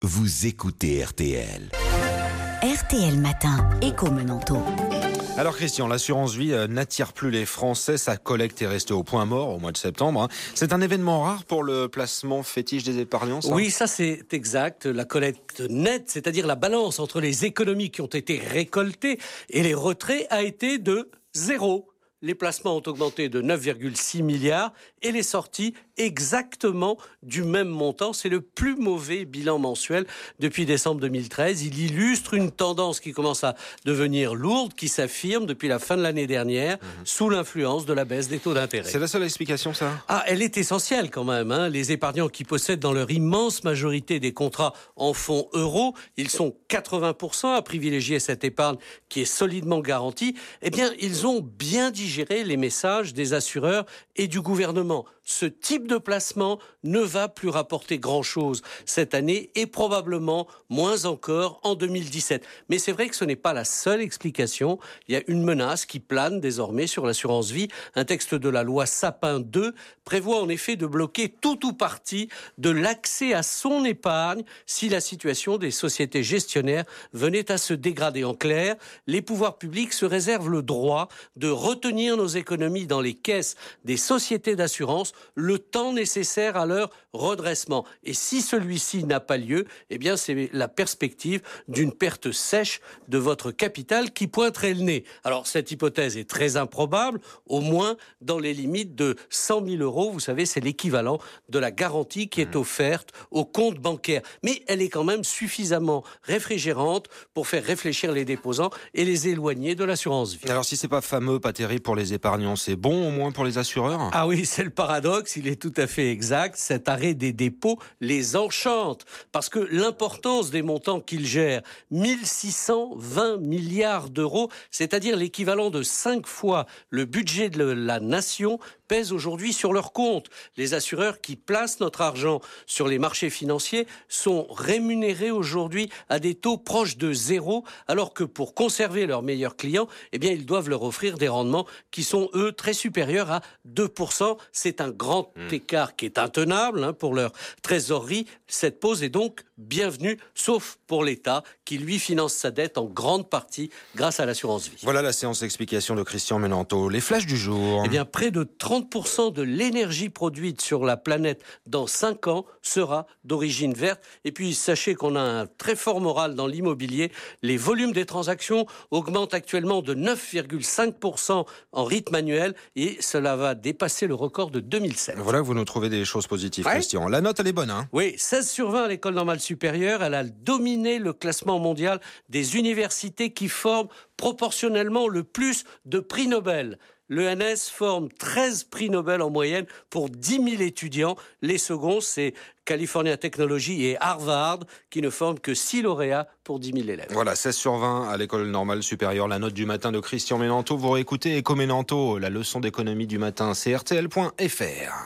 Vous écoutez RTL. RTL Matin, Éco-Menanto. Alors Christian, l'assurance vie n'attire plus les Français. Sa collecte est restée au point mort au mois de septembre. C'est un événement rare pour le placement fétiche des épargnants, ça ? Oui, ça c'est exact. La collecte nette, c'est-à-dire la balance entre les économies qui ont été récoltées et les retraits, a été de 0. Les placements ont augmenté de 9,6 milliards et les sorties exactement du même montant. C'est le plus mauvais bilan mensuel depuis décembre 2013. Il illustre une tendance qui commence à devenir lourde, qui s'affirme depuis la fin de l'année dernière, sous l'influence de la baisse des taux d'intérêt. C'est la seule explication, ça ? Elle est essentielle quand même. Les épargnants qui possèdent dans leur immense majorité des contrats en fonds euros, ils sont 80% à privilégier cette épargne qui est solidement garantie. Eh bien, ils ont bien digéré les messages des assureurs et du gouvernement. Ce type de placement ne va plus rapporter grand-chose cette année et probablement moins encore en 2017. Mais c'est vrai que ce n'est pas la seule explication. Il y a une menace qui plane désormais sur l'assurance vie. Un texte de la loi Sapin 2 prévoit en effet de bloquer tout ou partie de l'accès à son épargne si la situation des sociétés gestionnaires venait à se dégrader. En clair, les pouvoirs publics se réservent le droit de retenir nos économies dans les caisses des sociétés d'assurance le temps nécessaire à leur redressement. Et si celui-ci n'a pas lieu, eh bien c'est la perspective d'une perte sèche de votre capital qui pointerait le nez. Alors cette hypothèse est très improbable, au moins dans les limites de 100 000 euros. Vous savez, c'est l'équivalent de la garantie qui est offerte au compte bancaire. Mais elle est quand même suffisamment réfrigérante pour faire réfléchir les déposants et les éloigner de l'assurance vie. Alors si c'est pas fameux, pas terrible pour les épargnants, c'est bon au moins pour les assureurs ? Ah oui, c'est le paradoxe, il est tout à fait exact. Cet arrêt des dépôts les enchante parce que l'importance des montants qu'ils gèrent, 1620 milliards d'euros, c'est-à-dire l'équivalent de 5 fois le budget de la nation, pèse aujourd'hui sur leur compte. Les assureurs qui placent notre argent sur les marchés financiers sont rémunérés aujourd'hui à des taux proches de 0, alors que pour conserver leurs meilleurs clients, eh bien, ils doivent leur offrir des rendements qui sont, eux, très supérieurs à 2%. C'est un grand écart qui est intenable pour leur trésorerie. Cette pause est donc bienvenue, sauf pour l'État, qui lui finance sa dette en grande partie grâce à l'assurance vie. Voilà la séance d'explication de Christian Menanto. Les flashs du jour. Eh bien, près de 30% de l'énergie produite sur la planète dans 5 ans sera d'origine verte. Et puis, sachez qu'on a un très fort moral dans l'immobilier. Les volumes des transactions augmentent actuellement de 9,5% en rythme annuel et cela va dépasser le record de 2007. Voilà, vous nous trouvez des choses positives, Christian. La note, elle est bonne, hein ? Oui, 16 sur 20 à l'école normale supérieure. Elle a dominé le classement mondial des universités qui forment proportionnellement le plus de prix Nobel. L'ENS forme 13 prix Nobel en moyenne pour 10 000 étudiants. Les seconds, c'est California Technology et Harvard, qui ne forment que 6 lauréats pour 10 000 élèves. Voilà, 16 sur 20 à l'école normale supérieure. La note du matin de Christian Menanto. Vous réécoutez Éco-Menanto, la leçon d'économie du matin, c'est rtl.fr.